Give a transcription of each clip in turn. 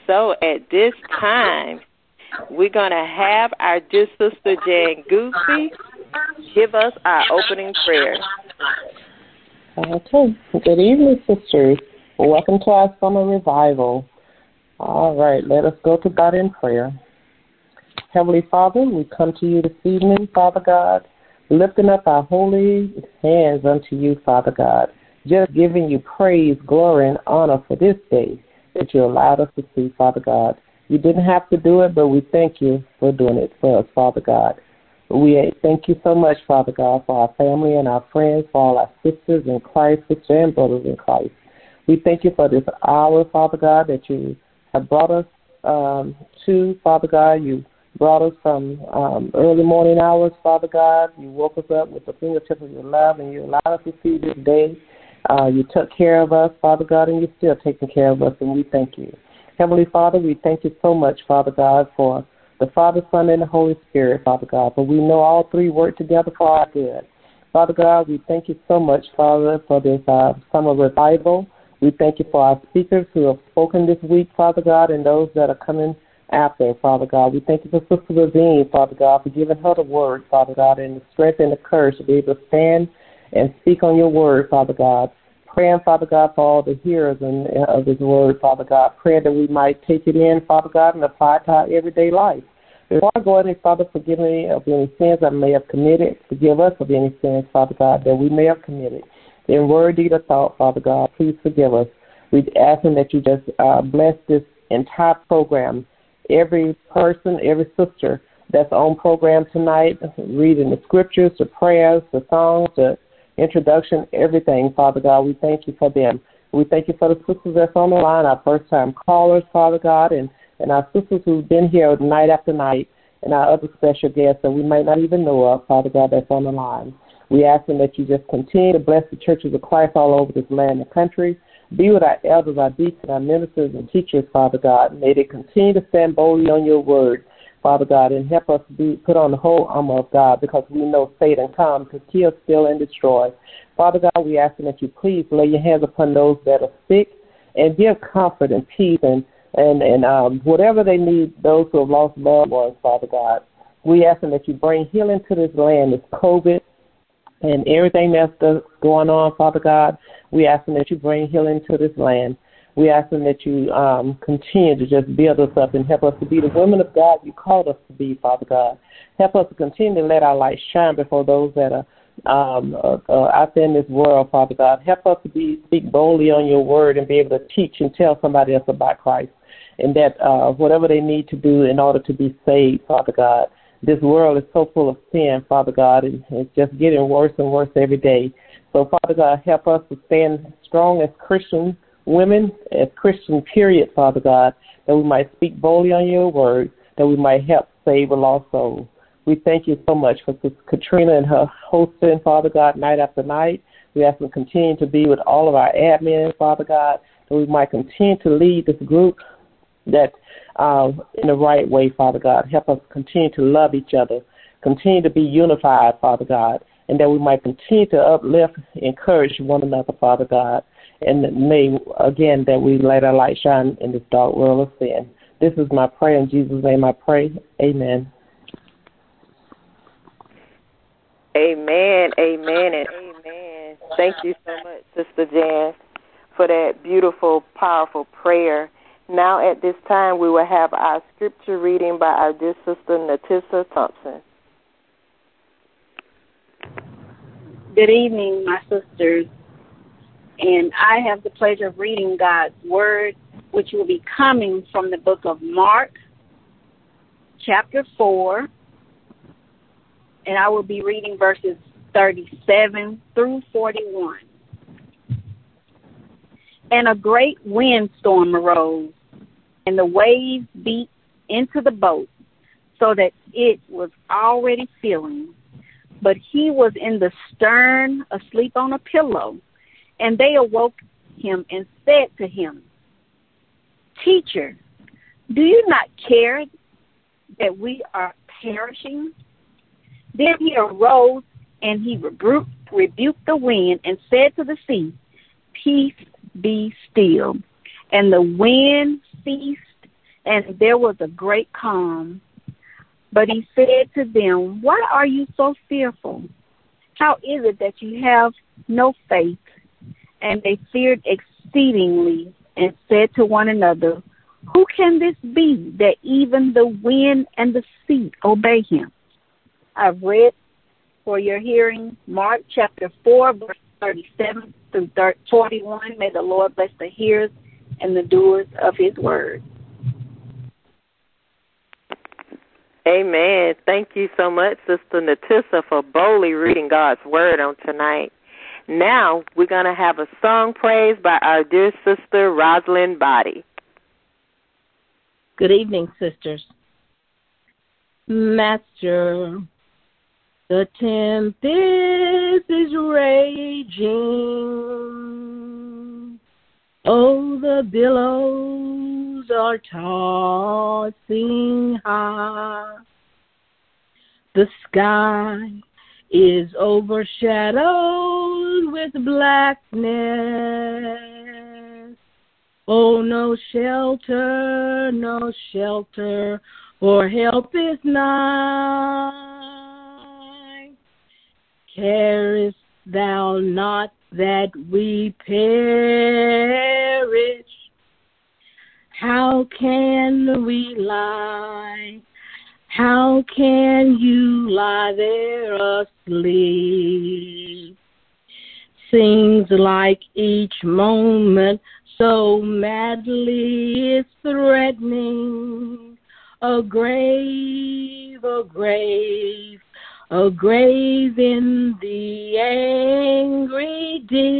so at this time, we're going to have our dear sister Jan Goosey give us our opening prayer. Okay. Good evening, sisters. Welcome to our summer revival. All right, let us go to God in prayer. Heavenly Father, we come to you this evening, Father God, lifting up our holy hands unto you, Father God, just giving you praise, glory, and honor for this day that you allowed us to see, Father God. You didn't have to do it, but we thank you for doing it for us, Father God. We thank you so much, Father God, for our family and our friends, for all our sisters in Christ, sisters and brothers in Christ. We thank you for this hour, Father God, that you have brought us to, Father God. You brought us from early morning hours, Father God. You woke us up with the fingertip of your love, and you allowed us to see this day. You took care of us, Father God, and you're still taking care of us, and we thank you. Heavenly Father, we thank you so much, Father God, for the Father, Son, and the Holy Spirit, Father God, for we know all three work together for our good. Father God, we thank you so much, Father, for this summer revival. We thank you for our speakers who have spoken this week, Father God, and those that are coming after, Father God. We thank you for Sister Levine, Father God, for giving her the word, Father God, and the strength and the courage to be able to stand and speak on your word, Father God. Praying, Father God, for all the hearers of this word, Father God. Praying that we might take it in, Father God, and apply it to our everyday life. Before I go any Father, forgive me of any sins I may have committed. Forgive us of any sins, Father God, that we may have committed. In word, deed, or thought, Father God, please forgive us. We ask that you just bless this entire program. Every person, every sister that's on program tonight, reading the scriptures, the prayers, the songs, the introduction, everything, Father God, we thank you for them. We thank you for the sisters that's on the line, our first-time callers, Father God, and our sisters who've been here night after night, and our other special guests that we might not even know of, Father God, that's on the line. We ask them that you just continue to bless the churches of Christ all over this land and country. Be with our elders, our deacons, our ministers, and teachers, Father God. May they continue to stand boldly on your word, Father God, and help us put on the whole armor of God, because we know Satan comes to kill, steal, and destroy. Father God, we ask that you please lay your hands upon those that are sick and give comfort and peace and whatever they need, those who have lost loved ones, Father God. We ask that you bring healing to this land, this COVID, and everything that's going on, Father God. We ask that you bring healing to this land. We ask that you continue to just build us up and help us to be the women of God you called us to be, Father God. Help us to continue to let our light shine before those that are out there in this world, Father God. Help us to speak boldly on your word and be able to teach and tell somebody else about Christ, and that whatever they need to do in order to be saved, Father God. This world is so full of sin, Father God, and it's just getting worse and worse every day. So, Father God, help us to stand strong as Christian women, as Christian, period, Father God, that we might speak boldly on your word, that we might help save a lost soul. We thank you so much for Sister Katrina and her hosting, Father God, night after night. We ask them to continue to be with all of our admin, Father God, that we might continue to lead this group that in the right way, Father God. Help us continue to love each other, continue to be unified, Father God, and that we might continue to uplift, encourage one another, Father God. And may, again, that we let our light shine in this dark world of sin. This is my prayer. In Jesus' name I pray. Amen. Amen, amen, and amen. Thank you so much, Sister Jan, for that beautiful, powerful prayer. Now at this time we will have our scripture reading by our dear sister Natissa Thompson. Good evening, my sisters. And I have the pleasure of reading God's Word, which will be coming from the book of Mark, chapter 4. And I will be reading verses 37 through 41. And a great windstorm arose, and the waves beat into the boat, so that it was already filling. But he was in the stern, asleep on a pillow. And they awoke him and said to him, Teacher, do you not care that we are perishing? Then he arose and he rebuked the wind and said to the sea, Peace, be still. And the wind ceased, and there was a great calm. But he said to them, "Why are you so fearful? How is it that you have no faith?" And they feared exceedingly and said to one another, "Who can this be that even the wind and the sea obey him?" I've read for your hearing Mark chapter 4, verse 37 through 41. May the Lord bless the hearers and the doers of his word. Amen. Thank you so much, Sister Natissa, for boldly reading God's word on tonight. Now we're going to have a song praise by our dear sister, Rosalind Body. Good evening, sisters. Master, the tempest is raging. Oh, the billows are tossing high. The sky is overshadowed with blackness. Oh, no shelter, for help is nigh. Carest thou not that we perish? How can we lie? How can you lie there asleep? Seems like each moment so madly is threatening a grave in the angry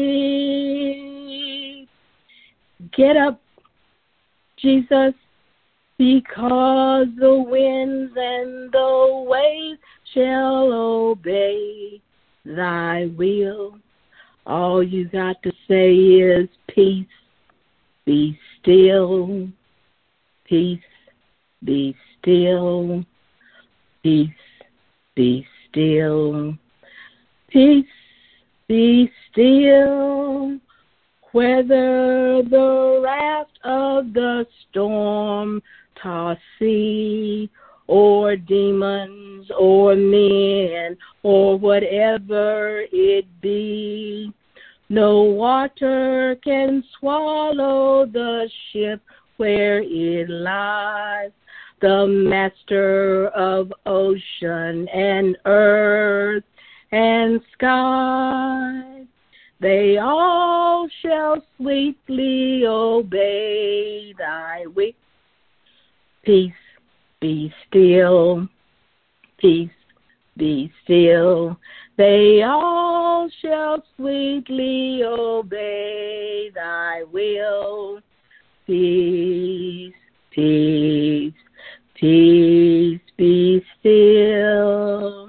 deep. Get up, Jesus, because the winds and the waves shall obey thy will. All you got to say is peace, be still. Peace, be still. Peace, be still. Peace, be still. Whether the raft of the storm tossed sea, or demons, or men, or whatever it be, no water can swallow the ship where it lies. The master of ocean and earth and sky, they all shall sweetly obey thy will. Peace, be still. Peace, be still. They all shall sweetly obey thy will. Peace, peace, peace, be still.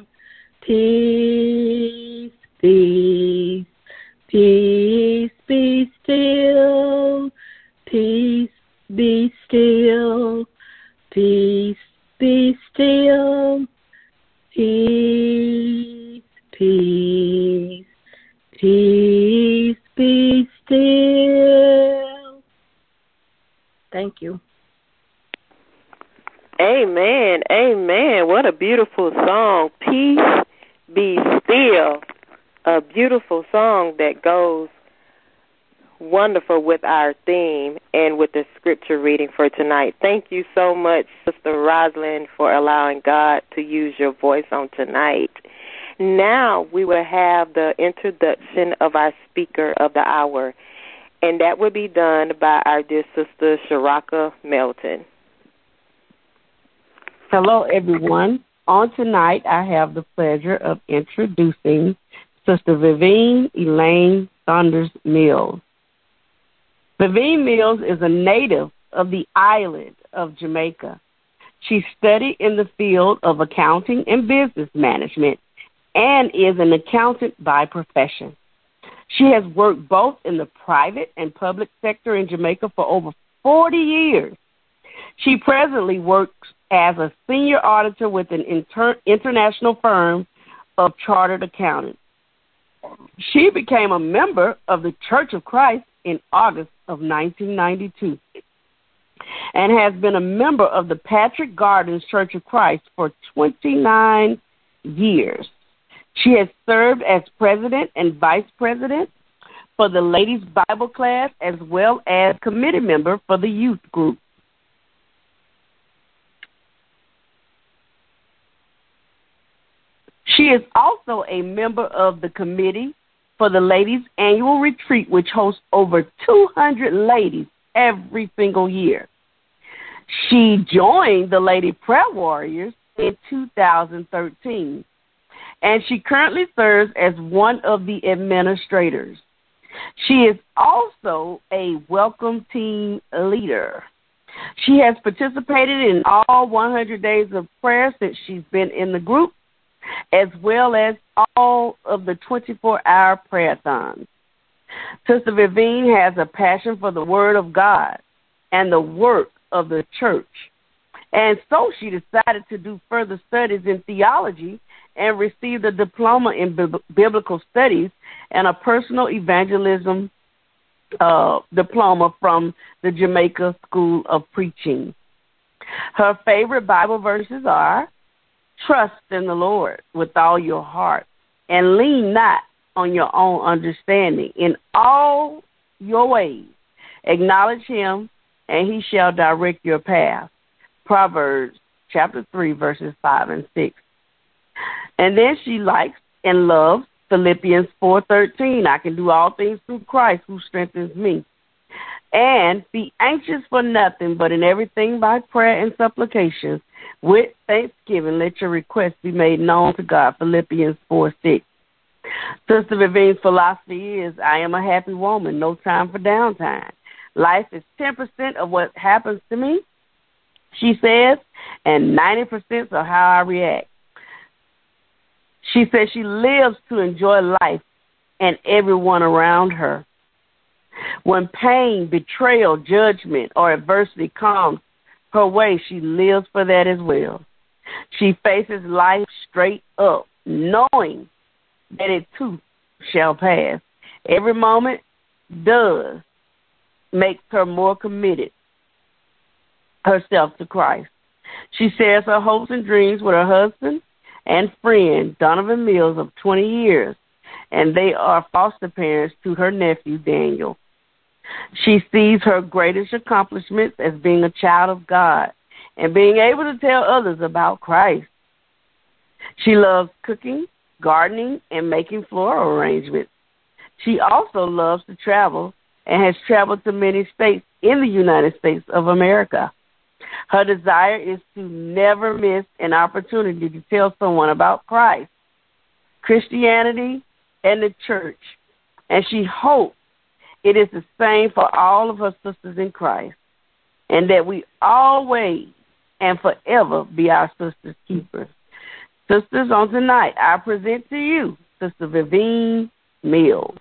Peace, peace, peace, be still. Peace, be still. Peace, be still. Peace, peace, peace, be still. Thank you. Amen. Amen. What a beautiful song. Peace, be still. A beautiful song that goes wonderful with our theme and with the scripture reading for tonight. Thank you so much, Sister Rosalind, for allowing God to use your voice on tonight. Now we will have the introduction of our speaker of the hour, and that will be done by our dear Sister Sharaka Melton. Hello, everyone. On tonight, I have the pleasure of introducing Sister Vivienne Elaine Saunders Mills. Vivienne Mills is a native of the island of Jamaica. She studied in the field of accounting and business management and is an accountant by profession. She has worked both in the private and public sector in Jamaica for over 40 years. She presently works as a senior auditor with an international firm of chartered accountants. She became a member of the Church of Christ in August of 1992. and has been a member of the Patrick Gardens Church of Christ for 29 years. She has served as president and vice president for the ladies' Bible class, as well as committee member for the youth group. She is also a member of the committee for the ladies' annual retreat, which hosts over 200 ladies every single year. She joined the Lady Prayer Warriors in 2013, and she currently serves as one of the administrators. She is also a welcome team leader. She has participated in all 100 days of prayer since she's been in the group, as well as all of the 24-hour prayer-thons. Sister Vivine has a passion for the Word of God and the work of the church. And so she decided to do further studies in theology and received a diploma in biblical studies and a personal evangelism diploma from the Jamaica School of Preaching. Her favorite Bible verses are, "Trust in the Lord with all your heart, and lean not on your own understanding. In all your ways, acknowledge him, and he shall direct your path." Proverbs chapter 3, verses 5 and 6. And then she likes and loves Philippians 4:13. I can do all things through Christ who strengthens me. And be anxious for nothing, but in everything by prayer and supplication, with thanksgiving, let your requests be made known to God. Philippians 4:6. Sister Vivine's philosophy is, I am a happy woman, no time for downtime. Life is 10% of what happens to me, she says, and 90% of how I react. She says she lives to enjoy life and everyone around her. When pain, betrayal, judgment, or adversity comes her way, she lives for that as well. She faces life straight up, knowing that it too shall pass. Every moment does make her more committed herself to Christ. She shares her hopes and dreams with her husband and friend, Donovan Mills, of 20 years, and they are foster parents to her nephew, Daniel. She sees her greatest accomplishments as being a child of God and being able to tell others about Christ. She loves cooking, gardening, and making floral arrangements. She also loves to travel and has traveled to many states in the United States of America. Her desire is to never miss an opportunity to tell someone about Christ, Christianity, and the church, and she hopes it is the same for all of her sisters in Christ, and that we always and forever be our sisters' keepers. Sisters, on tonight, I present to you Sister Vivine Mills.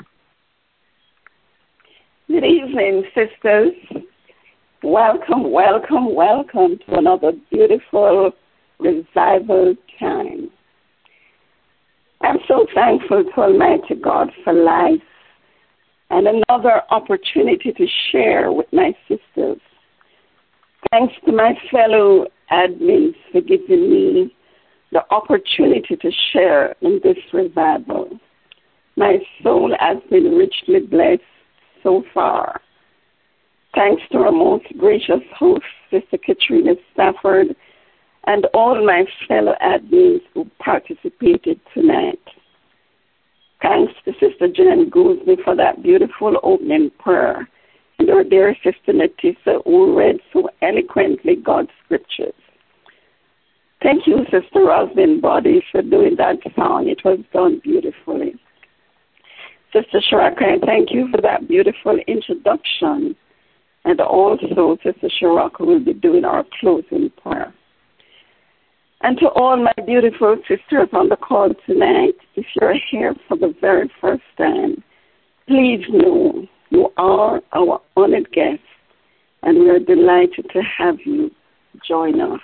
Good evening, sisters. Welcome, welcome, welcome to another beautiful revival time. I'm so thankful to Almighty God for life and another opportunity to share with my sisters. Thanks to my fellow admins for giving me the opportunity to share in this revival. My soul has been richly blessed so far. Thanks to our most gracious host, Sister Katrina Stafford, and all my fellow admins who participated tonight. Thanks to Sister Jan Goosby for that beautiful opening prayer, and our dear Sister Natissa, who read so eloquently God's scriptures. Thank you, Sister Roslyn Body, for doing that song. It was done beautifully. Sister Sharaka, thank you for that beautiful introduction. And also, Sister Sharaka will be doing our closing prayer. And to all my beautiful sisters on the call tonight, if you're here for the very first time, please know you are our honored guest, and we are delighted to have you join us.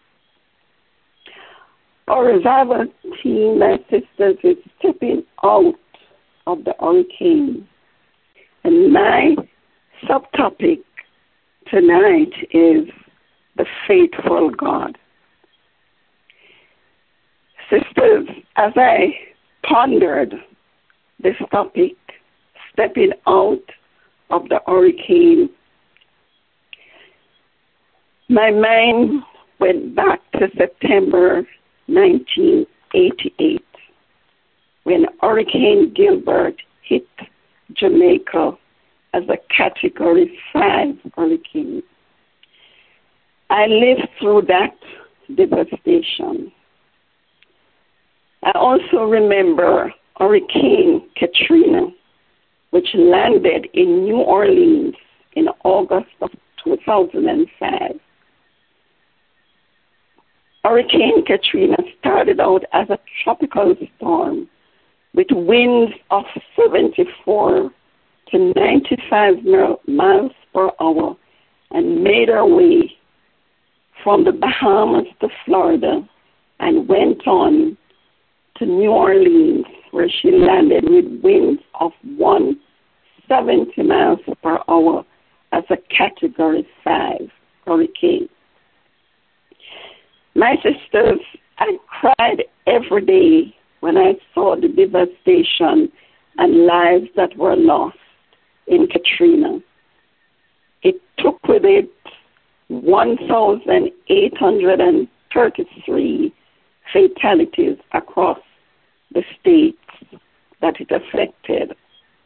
Our revival team, my sisters, is stepping out of the hurricane. And my subtopic tonight is the faithful God. Sisters, as I pondered this topic, stepping out of the hurricane, my mind went back to September 1988 when Hurricane Gilbert hit Jamaica as a Category 5 hurricane. I lived through that devastation. I also remember Hurricane Katrina, which landed in New Orleans in August of 2005. Hurricane Katrina started out as a tropical storm with winds of 74 to 95 miles per hour and made her way from the Bahamas to Florida and went on to New Orleans, where she landed with winds of 170 miles per hour as a Category 5 hurricane. My sisters, I cried every day when I saw the devastation and lives that were lost in Katrina. It took with it 1,833 fatalities across the states that it affected.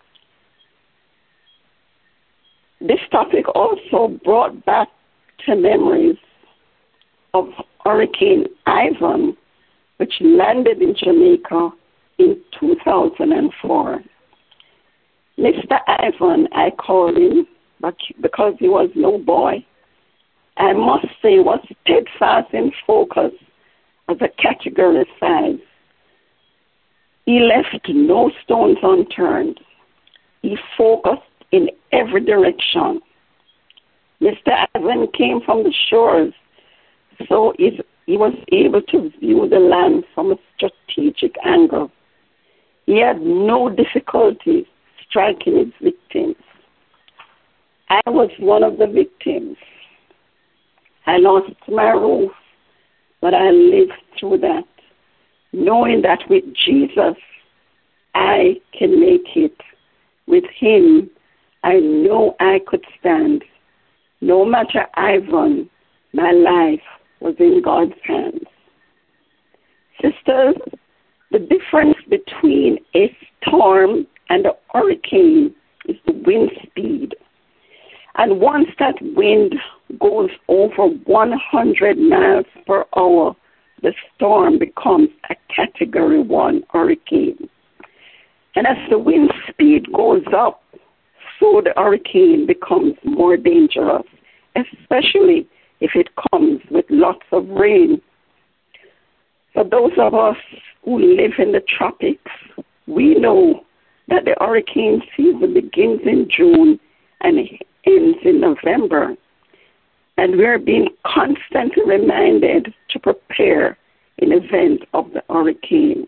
This topic also brought back to memories of Hurricane Ivan, which landed in Jamaica in 2004. Mr. Ivan, I called him, but because he was no boy, I must say was steadfast in focus as a Category 5. He left no stones unturned. He focused in every direction. Mr. Ivan came from the shores, so he was able to view the land from a strategic angle. He had no difficulty striking his victims. I was one of the victims. I lost my roof, but I lived through that, knowing that with Jesus, I can make it. With him, I know I could stand. No matter Ivan, my life was in God's hands. Sisters, the difference between a storm and a hurricane is the wind speed. And once that wind goes over 100 miles per hour, the storm becomes a Category 1 hurricane. And as the wind speed goes up, so the hurricane becomes more dangerous, especially if it comes with lots of rain. For those of us who live in the tropics, we know that the hurricane season begins in June and ends in November. And we are being constantly reminded to prepare in event of the hurricane.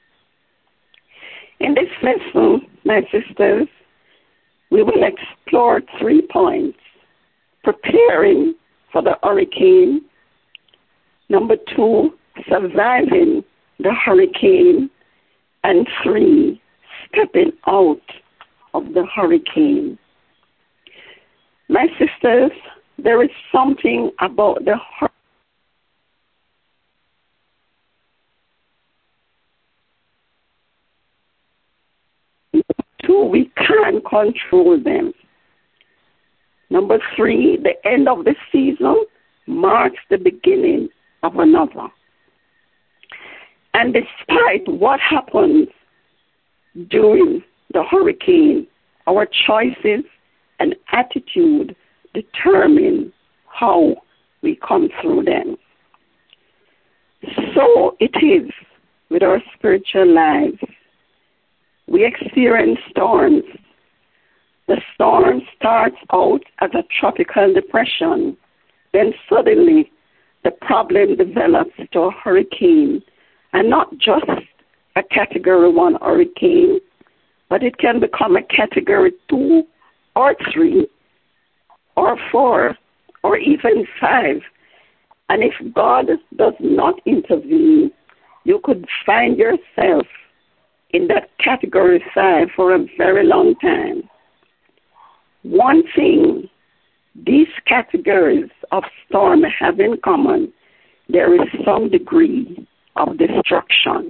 In this lesson, my sisters, we will explore 3 points: preparing for the hurricane, 2, surviving the hurricane, and 3, stepping out of the hurricane. My sisters, there is something about the hurricane we can't control them. 3, the end of the season marks the beginning of another. And despite what happens during the hurricane, our choices and attitude determine how we come through them. So it is with our spiritual lives. We experience storms. The storm starts out as a tropical depression. Then suddenly the problem develops to a hurricane, and not just a Category 1 hurricane, but it can become a Category 2 or 3 or 4 or even 5. And if God does not intervene, you could find yourself in that category 5 for a very long time. One thing these categories of storm have in common, there is some degree of destruction.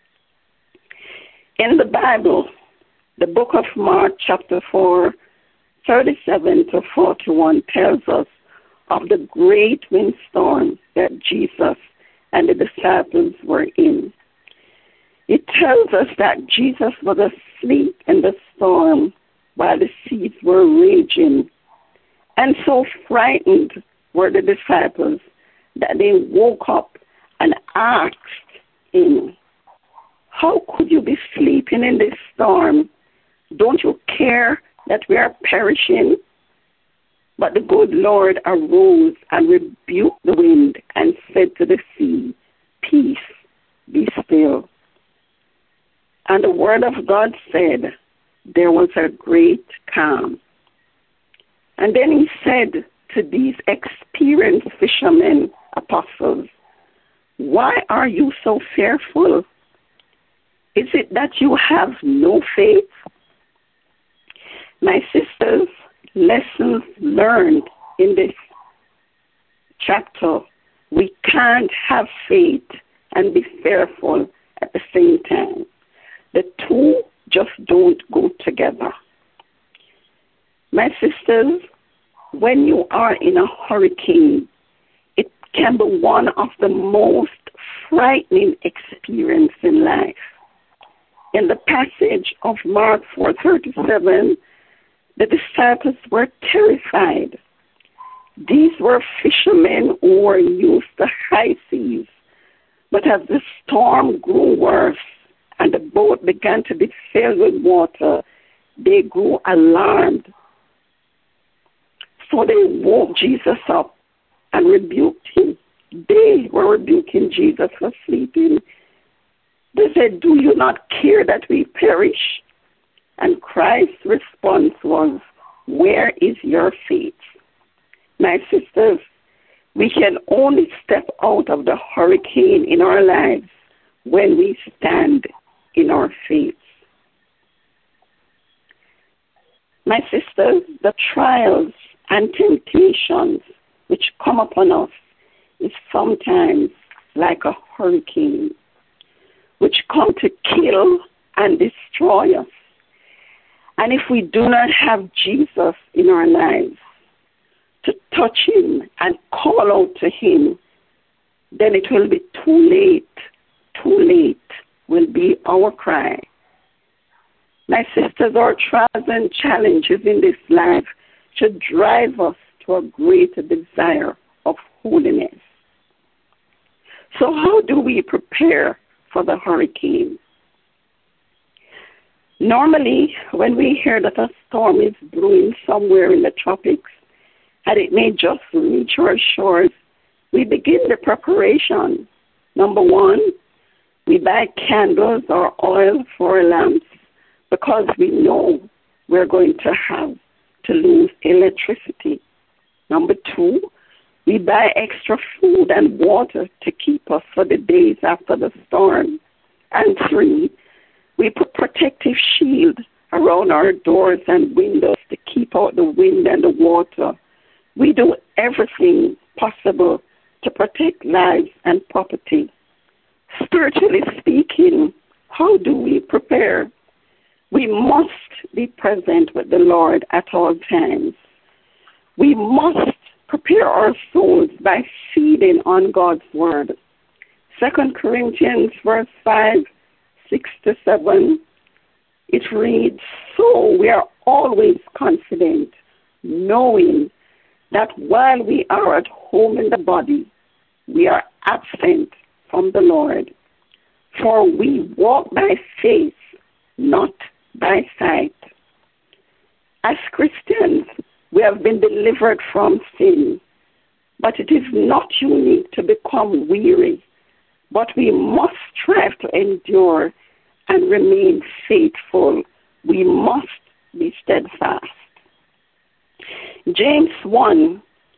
In the Bible, the book of Mark chapter 4, 37 to 41 tells us of the great windstorm that Jesus and the disciples were in. It tells us that Jesus was asleep in the storm while the seas were raging. And so frightened were the disciples that they woke up and asked him, "How could you be sleeping in this storm? Don't you care that we are perishing?" But the good Lord arose and rebuked the wind and said to the sea, "Peace, be still." And the word of God said, there was a great calm. And then he said to these experienced fishermen, apostles, "Why are you so fearful? Is it that you have no faith?" My sisters, lessons learned in this chapter. We can't have faith and be fearful at the same time. The two just don't go together. My sisters, when you are in a hurricane, it can be one of the most frightening experiences in life. In the passage of Mark 4:37, the disciples were terrified. These were fishermen who were used to high seas, but as the storm grew worse and the boat began to be filled with water, they grew alarmed. So they woke Jesus up and rebuked him. They were rebuking Jesus for sleeping. They said, "Do you not care that we perish?" And Christ's response was, "Where is your faith?" My sisters, we can only step out of the hurricane in our lives when we stand in our faith. My sisters, the trials and temptations which come upon us is sometimes like a hurricane, which come to kill and destroy us. And if we do not have Jesus in our lives to touch him and call out to him, then it will be too late. Too late will be our cry. My sisters, our trials and challenges in this life should drive us to a greater desire of holiness. So how do we prepare for the hurricane? Normally, when we hear that a storm is brewing somewhere in the tropics, and it may just reach our shores, we begin the preparation. Number 1, we buy candles or oil for lamps because we know we're going to have to lose electricity. Number 2, we buy extra food and water to keep us for the days after the storm. And 3, we put protective shield around our doors and windows to keep out the wind and the water. We do everything possible to protect lives and property. Spiritually speaking, how do we prepare? We must be present with the Lord at all times. We must prepare our souls by feeding on God's word. 2 Corinthians verse 5, 6-7, it reads, "So we are always confident, knowing that while we are at home in the body, we are absent from the Lord. For we walk by faith, not by sight." As Christians, we have been delivered from sin, but it is not unique to become weary, but we must strive to endure and remain faithful. We must be steadfast. James 1,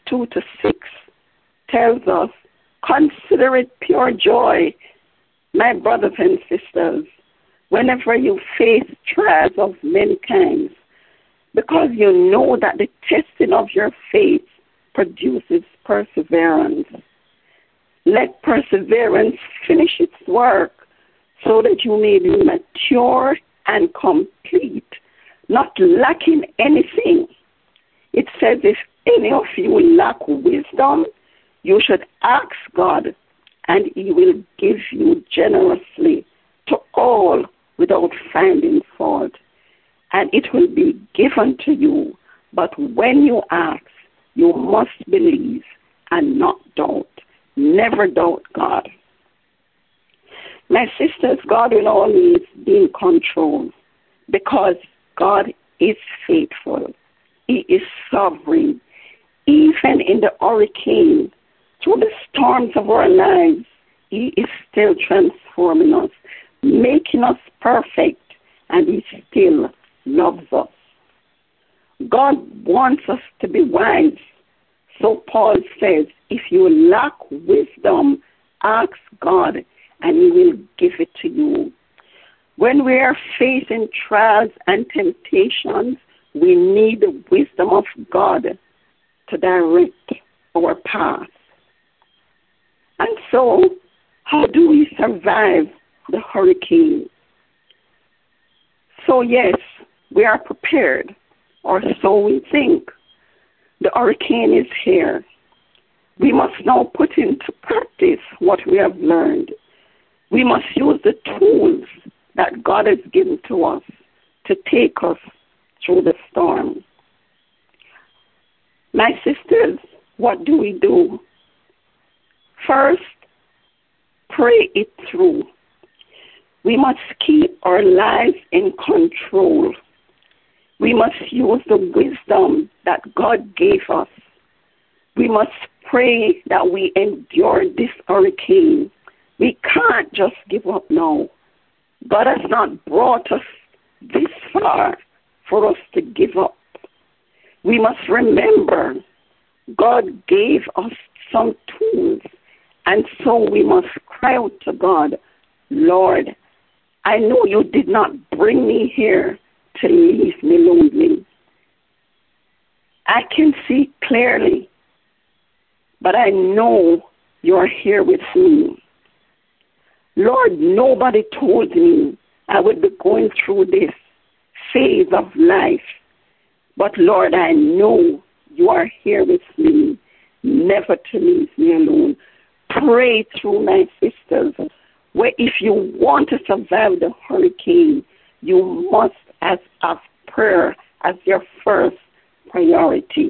2-6 tells us, consider it pure joy, my brothers and sisters, whenever you face trials of many kinds, because you know that the testing of your faith produces perseverance. Let perseverance finish its work so that you may be mature and complete, not lacking anything. It says, if any of you lack wisdom, you should ask God, and he will give you generously to all without finding fault, and it will be given to you. But when you ask, you must believe and not doubt. Never doubt God. My sisters, God will always be in control because God is faithful. He is sovereign. Even in the hurricane, through the storms of our lives, he is still transforming us, making us perfect, and he still loves us. God wants us to be wise. So Paul says, if you lack wisdom, ask God, and he will give it to you. When we are facing trials and temptations, we need the wisdom of God to direct our path. And so, how do we survive the hurricane? So yes, we are prepared, or so we think. The hurricane is here. We must now put into practice what we have learned. We must use the tools that God has given to us to take us through the storm. My sisters, what do we do? First, pray it through. We must keep our lives in control. We must use the wisdom that God gave us. We must pray that we endure this hurricane. We can't just give up now. God has not brought us this far for us to give up. We must remember God gave us some tools, and so we must cry out to God, Lord, I know you did not bring me here to leave me lonely. I can see clearly, but I know you're here with me. Lord, nobody told me I would be going through this phase of life. But Lord, I know you are here with me, never to leave me alone. Pray through, my sisters, where if you want to survive the hurricane, you must have prayer as your first priority.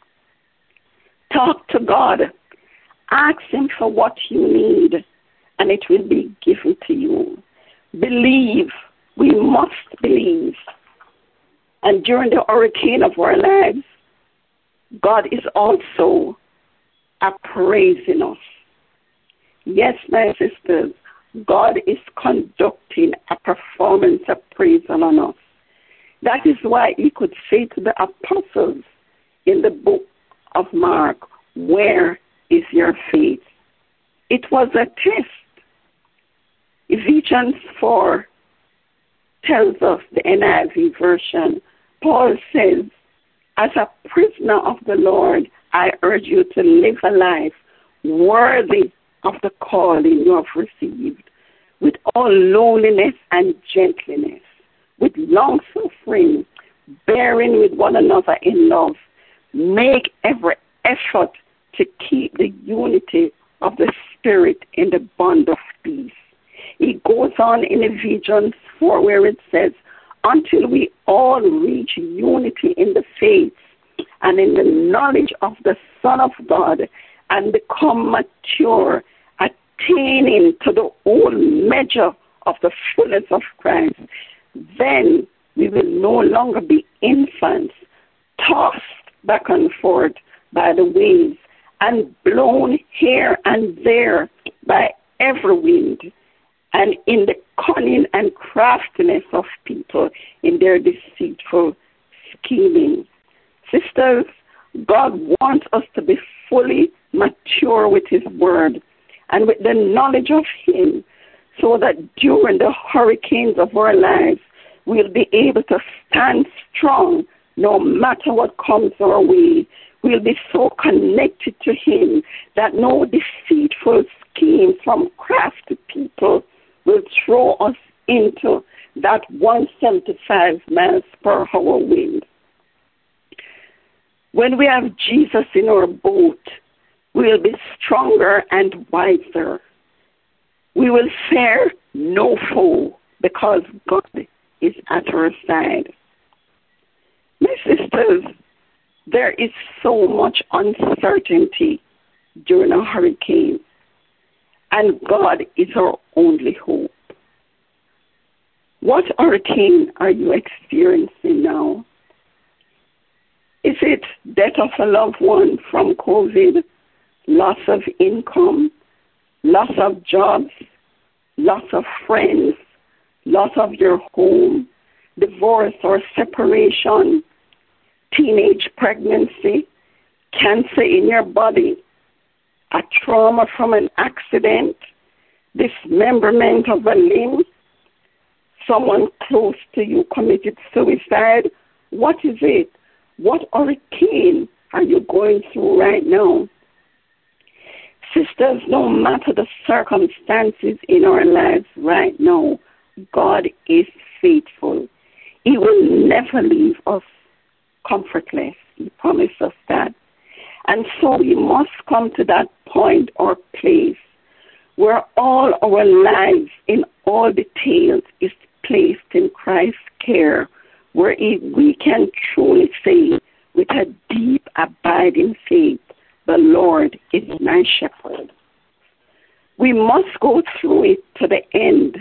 Talk to God. Ask him for what you need, and it will be given to you. Believe. We must believe. And during the hurricane of our lives, God is also appraising us. Yes, my sisters, God is conducting a performance appraisal on us. That is why he could say to the apostles in the book of Mark, where is your faith? It was a test. Ephesians 4 tells us, the NIV version, Paul says, as a prisoner of the Lord, I urge you to live a life worthy of the calling you have received, with all lowliness and gentleness, with long-suffering, bearing with one another in love. Make every effort to keep the unity of the Spirit in the bond of peace. It goes on in Ephesians 4 where it says, until we all reach unity in the faith and in the knowledge of the Son of God and become mature, attaining to the whole measure of the fullness of Christ, then we will no longer be infants, tossed back and forth by the waves and blown here and there by every wind, and in the cunning and craftiness of people in their deceitful scheming. Sisters, God wants us to be fully mature with His Word and with the knowledge of Him, so that during the hurricanes of our lives, we'll be able to stand strong no matter what comes our way. We'll be so connected to Him that no deceitful schemes from crafty people will throw us into that 175 miles per hour wind. When we have Jesus in our boat, we'll be stronger and wiser. We will fear no foe because God is at our side. My sisters, there is so much uncertainty during a hurricane, and God is our only hope. What hurricane are you experiencing now? Is it death of a loved one from COVID, loss of income, loss of jobs, loss of friends, loss of your home, divorce or separation, teenage pregnancy, cancer in your body, a trauma from an accident, dismemberment of a limb, someone close to you committed suicide? What is it? What hurricane are you going through right now? Sisters, no matter the circumstances in our lives right now, God is faithful. He will never leave us comfortless. He promised us that. And so we must come to that point or place where all our lives in all details is placed in Christ's care, where we can truly say with a deep, abiding faith, the Lord is my shepherd. We must go through it to the end.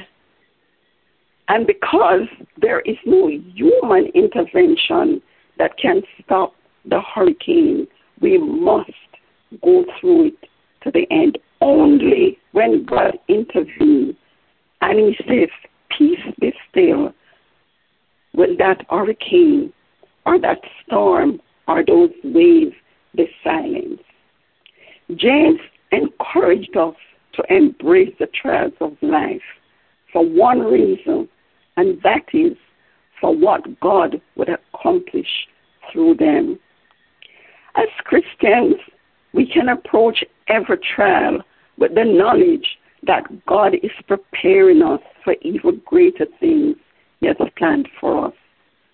And because there is no human intervention that can stop the hurricane, we must go through it to the end. Only when God intervenes and He says, peace be still, will that hurricane or that storm or those waves be silenced. James encouraged us to embrace the trials of life for one reason, and that is for what God would accomplish through them. As Christians, we can approach every trial with the knowledge that God is preparing us for even greater things He has planned for us.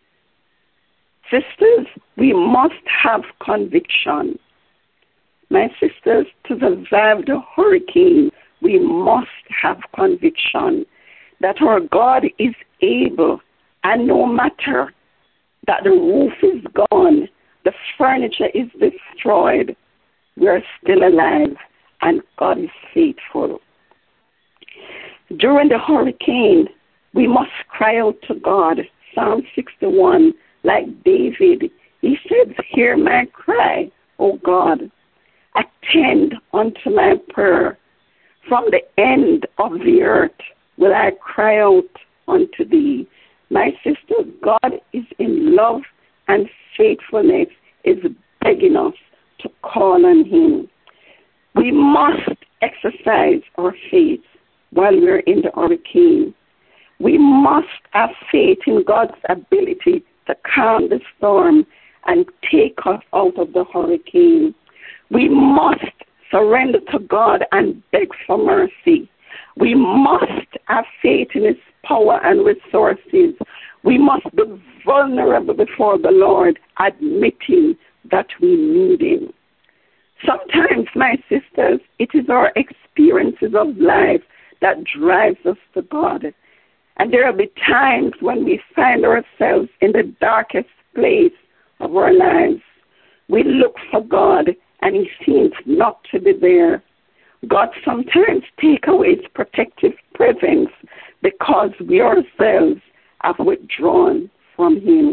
Sisters, we must have conviction. My sisters, to survive the hurricane, we must have conviction that our God is able, and no matter that the roof is gone, the furniture is destroyed, we are still alive, and God is faithful. During the hurricane, we must cry out to God. Psalm 61, like David, he said, hear my cry, O God. Attend unto my prayer. From the end of the earth will I cry out unto thee. My sister, God is in love and faithfulness, is begging us to call on Him. We must exercise our faith while we're in the hurricane. We must have faith in God's ability to calm the storm and take us out of the hurricane. We must surrender to God and beg for mercy. We must have faith in His power and resources. We must be vulnerable before the Lord, admitting that we need Him. Sometimes, my sisters, it is our experiences of life that drives us to God. And there will be times when we find ourselves in the darkest place of our lives. We look for God and He seems not to be there. God sometimes takes away His protective presence because we ourselves have withdrawn from Him.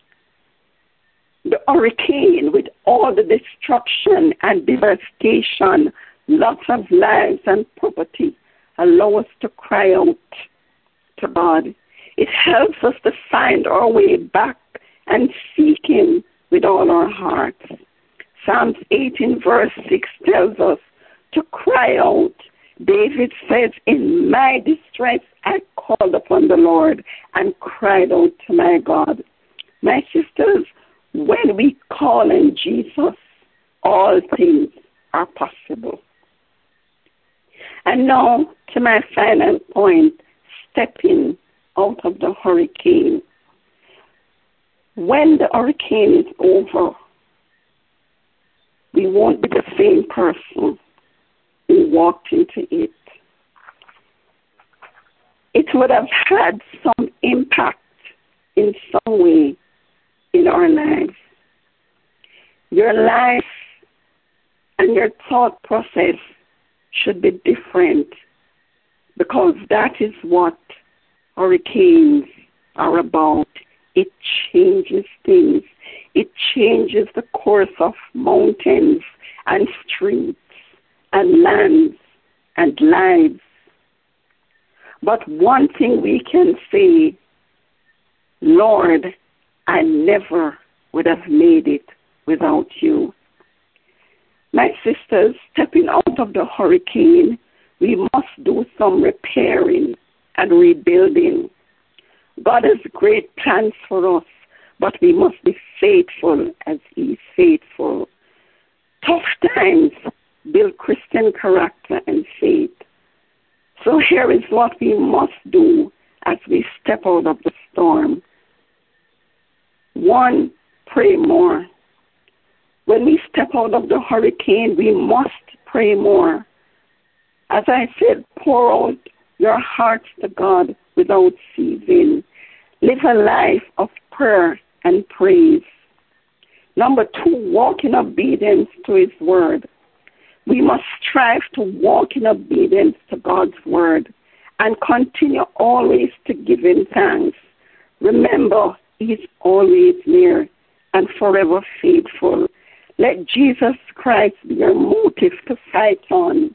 The hurricane, with all the destruction and devastation, lots of lives and property, allow us to cry out to God. It helps us to find our way back and seek Him with all our hearts. Psalms 18 verse 6 tells us to cry out. David says, in my distress I called upon the Lord and cried out to my God. My sisters, when we call on Jesus, all things are possible. And now to my final point, stepping out of the hurricane. When the hurricane is over, we won't be the same person who walked into it. It would have had some impact in some way in our lives. Your life and your thought process should be different, because that is what hurricanes are about. It changes things. It changes the course of mountains and streets and lands and lives. But one thing we can say, Lord, I never would have made it without you. My sisters, stepping out of the hurricane, we must do some repairing and rebuilding. God has great plans for us, but we must be faithful as He is faithful. Tough times build Christian character and faith. So here is what we must do as we step out of the storm. 1, pray more. When we step out of the hurricane, we must pray more. As I said, pour out your hearts to God without ceasing. Live a life of prayer and praise. 2, walk in obedience to His word. We must strive to walk in obedience to God's word and continue always to give Him thanks. Remember, He is always near and forever faithful. Let Jesus Christ be your motive to fight on.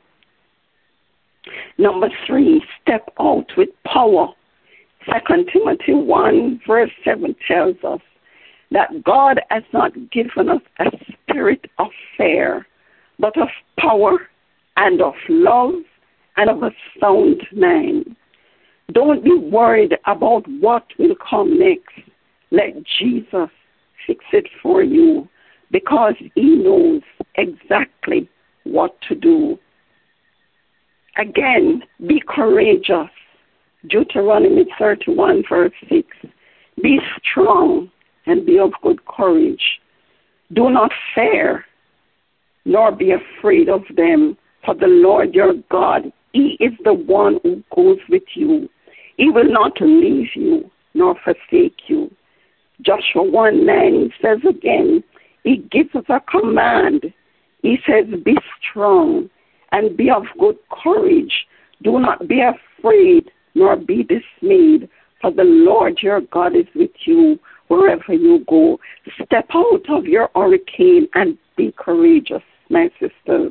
3, step out with power. 2 Timothy 1 verse 7 tells us that God has not given us a spirit of fear, but of power and of love and of a sound mind. Don't be worried about what will come next. Let Jesus fix it for you, because He knows exactly what to do. Again, be courageous. Deuteronomy 31 verse 6. Be strong and be of good courage. Do not fear, nor be afraid of them, for the Lord your God, He is the one who goes with you. He will not leave you nor forsake you. Joshua 1:9 says again, He gives us a command. He says, be strong and be of good courage. Do not be afraid nor be dismayed, for the Lord your God is with you wherever you go. Step out of your hurricane and be courageous, my sisters.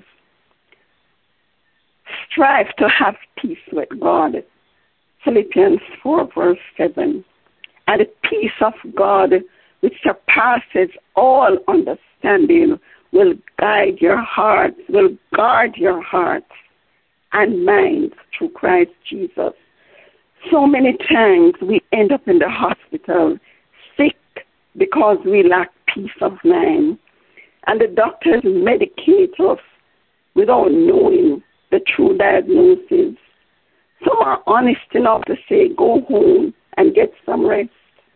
Strive to have peace with God. Philippians 4 verse 7. And the peace of God, which surpasses all understanding, will guide your hearts, will guard your hearts and minds through Christ Jesus. So many times we end up in the hospital sick because we lack peace of mind. And the doctors medicate us without knowing the true diagnosis. Some are honest enough to say, go home and get some rest.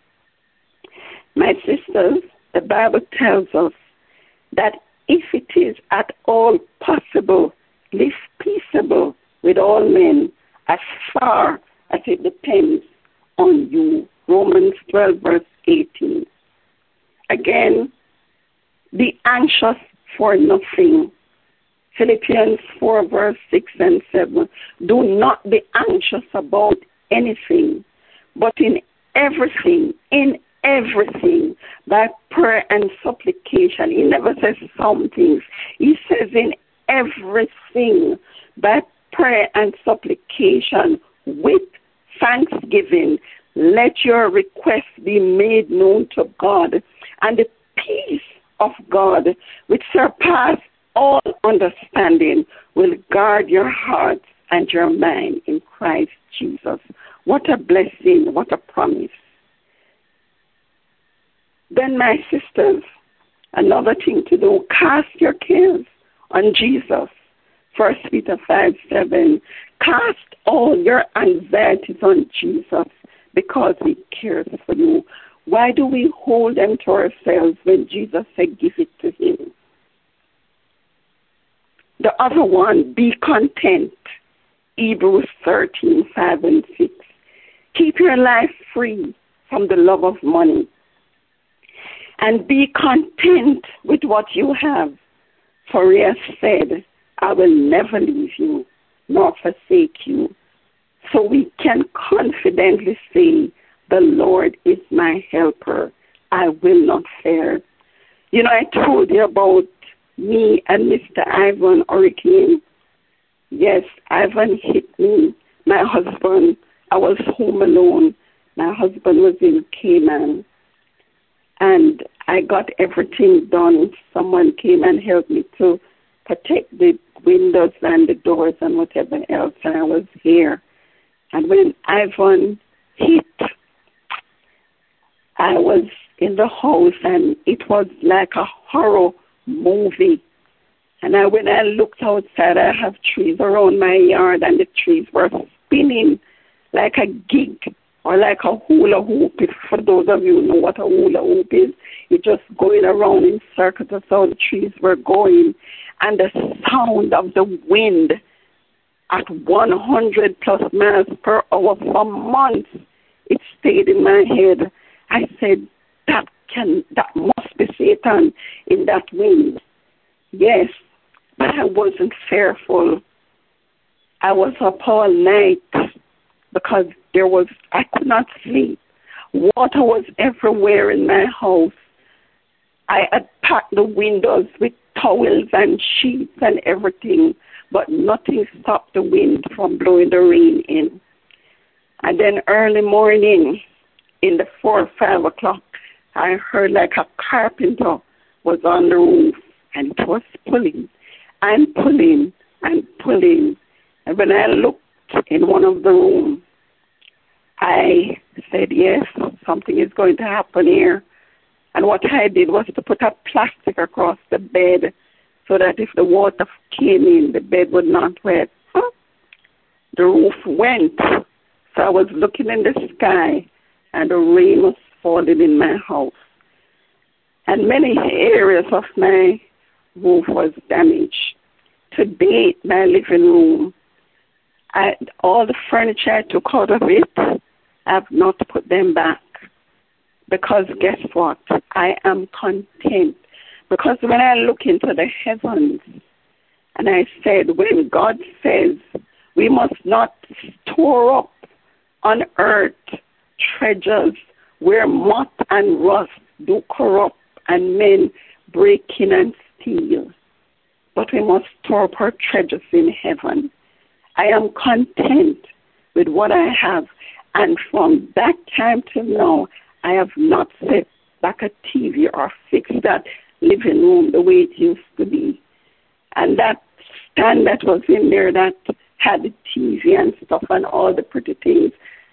My sisters, the Bible tells us that if it is at all possible, live peaceable with all men as far as it depends on you. Romans 12 verse 18. Again, be anxious for nothing. Philippians 4 verse 6 and 7. Do not be anxious about anything, but in everything, by prayer and supplication. He never says some things. He says in everything, by prayer and supplication, with thanksgiving, let your requests be made known to God. And the peace of God, which surpass all understanding, will guard your heart and your mind in Christ Jesus. What a blessing, what a promise. Then, my sisters, another thing to do, cast your cares on Jesus. 1 Peter 5:7. Cast all your anxieties on Jesus because he cares for you. Why do we hold them to ourselves when Jesus said give it to him? The other one, be content. Hebrews 13:5-6. Keep your life free from the love of money. And be content with what you have. For he has said, I will never leave you nor forsake you. So we can confidently say, the Lord is my helper. I will not fear. You know, I told you about me and Mr. Ivan Hurricane. Yes, Ivan hit me. My husband, I was home alone. My husband was in Cayman. And I got everything done. Someone came and helped me to protect the windows and the doors and whatever else. And I was here. And when Ivan hit, I was in the house, and it was like a horror movie. And when I looked outside, I have trees around my yard, and the trees were spinning like a gig or like a hula hoop. If for those of you who know what a hula hoop is, it's just going around in circles. That's how the trees were going. And the sound of the wind at 100 plus miles per hour for months, it stayed in my head. I said, that must be Satan in that wind. Yes, but I wasn't fearful. I was up all night because I could not sleep. Water was everywhere in my house. I had packed the windows with towels and sheets and everything, but nothing stopped the wind from blowing the rain in. And then early morning, in the 4 or 5 o'clock, I heard like a carpenter was on the roof, and it was pulling and pulling and pulling. And when I looked in one of the rooms, I said, yes, something is going to happen here. And what I did was to put a plastic across the bed so that if the water came in, the bed would not wet. The roof went. So I was looking in the sky, and the rain was falling in my house. And many areas of my roof was damaged. To date, my living room, all the furniture I took out of it, I have not put them back. Because guess what? I am content. Because when I look into the heavens, and I said, when God says we must not store up on earth treasures where moth and rust do corrupt and men break in and steal, but we must store up our treasures in heaven. I am content with what I have, and from that time till now, I have not set back a TV or fixed that living room the way it used to be. And that stand that was in there that had the TV and stuff and all the pretty things,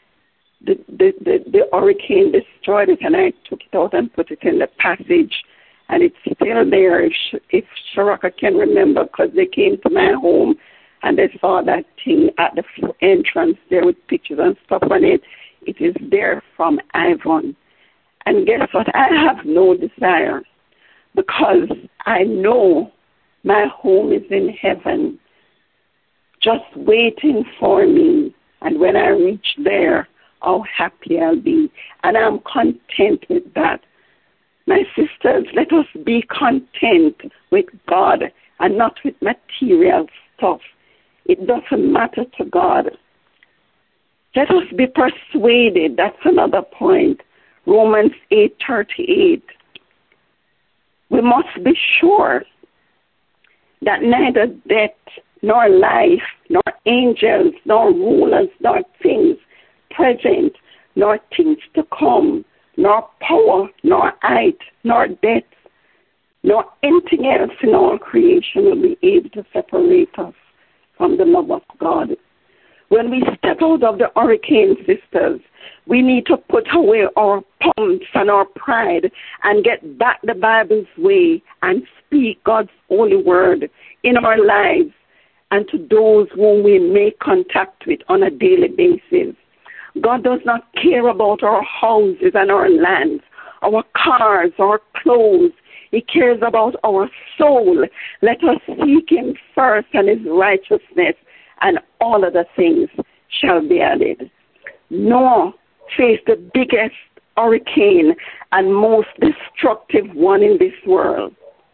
the hurricane destroyed it, and I took it out and put it in the passage, and it's still there. If Sharaka can remember, because they came to my home and they saw that thing at the entrance there with pictures and stuff on it. It is there from Ivan. And guess what? I have no desire, because I know my home is in heaven, just waiting for me. And when I reach there, how happy I'll be. And I'm content with that. My sisters, let us be content with God and not with material stuff. It doesn't matter to God. Let us be persuaded. That's another point. Romans 8:38. We must be sure that neither death, nor life, nor angels, nor rulers, nor things present, nor things to come, nor power, nor height, nor depth, nor anything else in all creation will be able to separate us from the love of God. When we step out of the hurricane, sisters, we need to put away our pumps and our pride and get back the Bible's way and speak God's holy word in our lives and to those whom we make contact with on a daily basis. God does not care about our houses and our lands, our cars, our clothes. He cares about our soul. Let us seek him first and his righteousness, and all other things shall be added. Noah faced the biggest hurricane and most destructive one in this world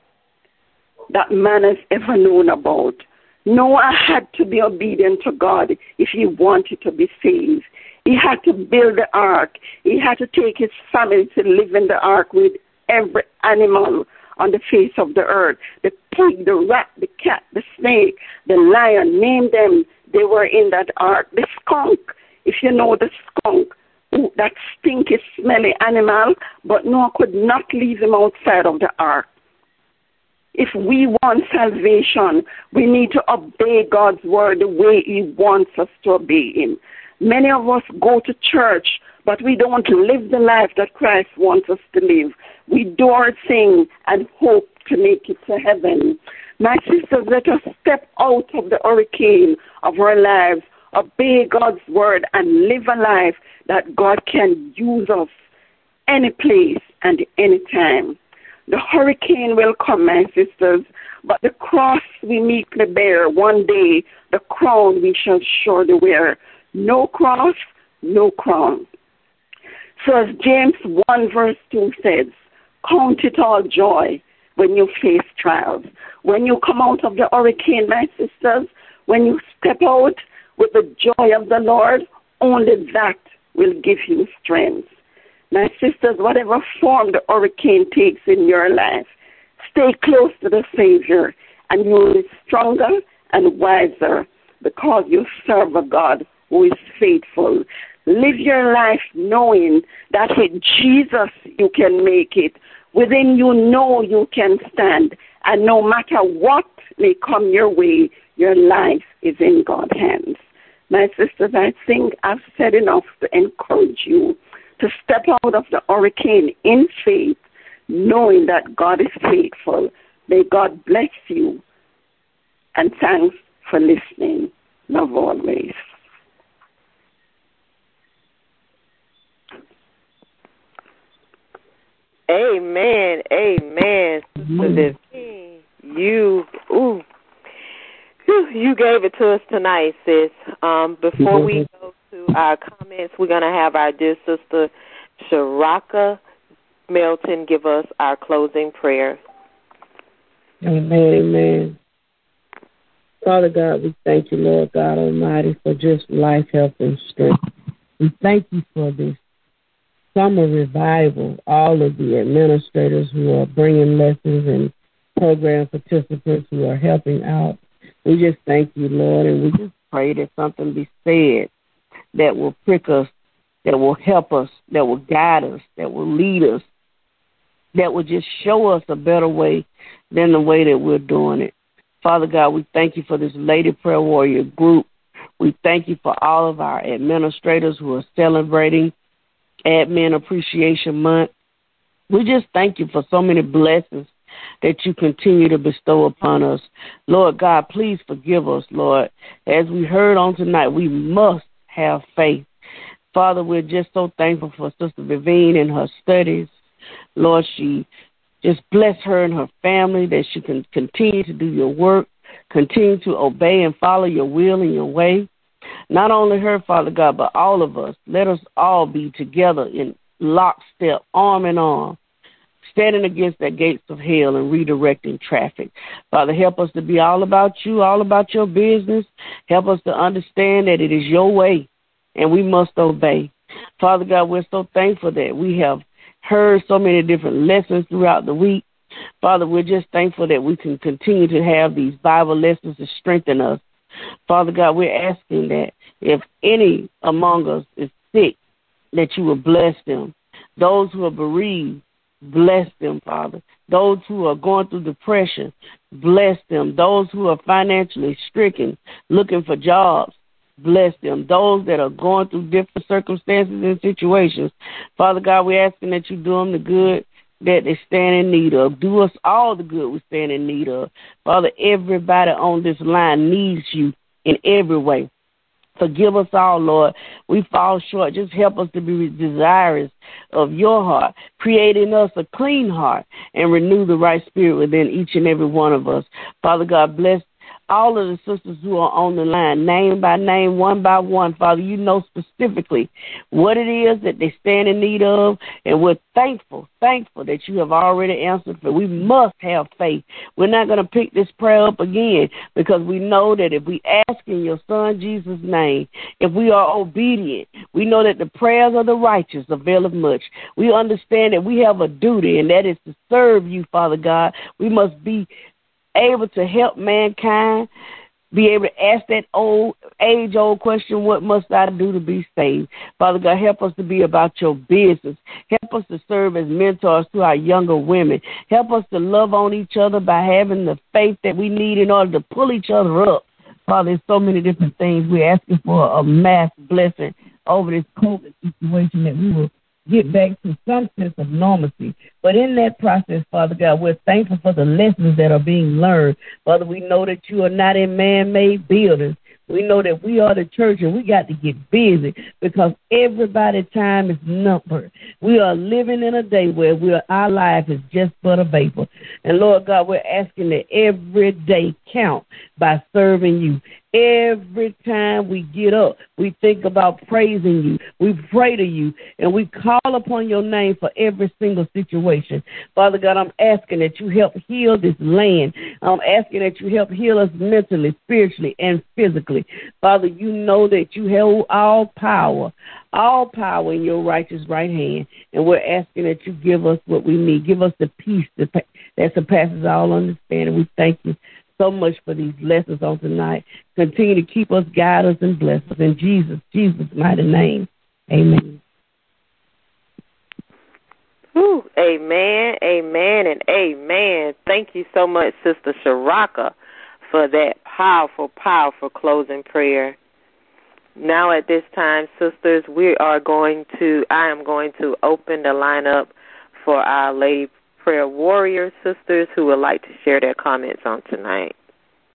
that man has ever known about. Noah had to be obedient to God if he wanted to be saved. He had to build the ark. He had to take his family to live in the ark with every animal on the face of the earth. The pig, the rat, the cat, the snake, the lion, name them, they were in that ark. The skunk, if you know the skunk, that stinky, smelly animal, but Noah could not leave him outside of the ark. If we want salvation, we need to obey God's word the way he wants us to obey him. Many of us go to church, but we don't live the life that Christ wants us to live. We do our thing and hope to make it to heaven. My sisters, let us step out of the hurricane of our lives, obey God's word, and live a life that God can use us any place and any time. The hurricane will come, my sisters, but the cross we meekly bear. One day, the crown we shall surely wear. No cross, no crown. So as James 1 verse 2 says, count it all joy when you face trials. When you come out of the hurricane, my sisters, when you step out with the joy of the Lord, only that will give you strength. My sisters, whatever form the hurricane takes in your life, stay close to the Savior and you will be stronger and wiser because you serve a God who is faithful. Live your life knowing that with Jesus you can make it. Within you know you can stand. And no matter what may come your way, your life is in God's hands. My sisters, I think I've said enough to encourage you to step out of the hurricane in faith, knowing that God is faithful. May God bless you. And thanks for listening. Love always. Amen. Amen. Sister Vivian, you gave it to us tonight, sis. Before we go to our comments, we're going to have our dear sister Sharaka Melton give us our closing prayer. Amen. Amen. Father God, we thank you, Lord God Almighty, for just life, health, and strength. We thank you for this summer revival, all of the administrators who are bringing lessons and program participants who are helping out. We just thank you, Lord, and we just pray that something be said that will prick us, that will help us, that will guide us, that will lead us, that will just show us a better way than the way that we're doing it. Father God, we thank you for this Lady Prayer Warrior group. We thank you for all of our administrators who are celebrating Admin Appreciation Month. We just thank you for so many blessings that you continue to bestow upon us. Lord God, please forgive us, Lord. As we heard on tonight, we must have faith. Father, we're just so thankful for Sister Vivian and her studies. Lord, she just bless her and her family, that she can continue to do your work, continue to obey and follow your will and your way. Not only her, Father God, but all of us. Let us all be together in lockstep, arm in arm, standing against the gates of hell and redirecting traffic. Father, help us to be all about you, all about your business. Help us to understand that it is your way and we must obey. Father God, we're so thankful that we have heard so many different lessons throughout the week. Father, we're just thankful that we can continue to have these Bible lessons to strengthen us. Father God, we're asking that if any among us is sick, that you will bless them. Those who are bereaved, bless them, Father. Those who are going through depression, bless them. Those who are financially stricken, looking for jobs, bless them. Those that are going through different circumstances and situations, Father God, we're asking that you do them the good that they stand in need of. Do us all the good we stand in need of. Father, everybody on this line needs you in every way. Forgive us all, Lord. We fall short. Just help us to be desirous of your heart, creating us a clean heart and renew the right spirit within each and every one of us. Father God, bless all of the sisters who are on the line, name by name, one by one. Father, you know specifically what it is that they stand in need of, and we're thankful that you have already answered. For we must have faith. We're not going to pick this prayer up again, because we know that if we ask in your Son Jesus' name, if we are obedient, we know that the prayers of the righteous availeth much. We understand that we have a duty, and that is to serve you, Father God. We must be able to help mankind, be able to ask that age-old question, what must I do to be saved? Father God, help us to be about your business. Help us to serve as mentors to our younger women. Help us to love on each other by having the faith that we need in order to pull each other up. Father, there's so many different things. We're asking for a mass blessing over this COVID situation, that we will get back to some sense of normalcy. But in that process, Father God, we're thankful for the lessons that are being learned. Father, we know that you are not in man-made buildings. We know that we are the church, and we got to get busy, because everybody's time is numbered. We are living in a day where our life is just but a vapor. And, Lord God, we're asking that every day count by serving you. Every time we get up, we think about praising you. We pray to you, and we call upon your name for every single situation. Father God, I'm asking that you help heal this land. I'm asking that you help heal us mentally, spiritually, and physically. Father, you know that you hold all power in your righteous right hand, and we're asking that you give us what we need. Give us the peace that surpasses all understanding. We thank you so much for these lessons on tonight. Continue to keep us, guide us, and bless us. In Jesus' mighty name, amen. Whew, amen, amen, and amen. Thank you so much, Sister Sharaka, for that powerful, powerful closing prayer. Now at this time, sisters, I am going to open the lineup for our Lady Prayer Warrior sisters who would like to share their comments on tonight.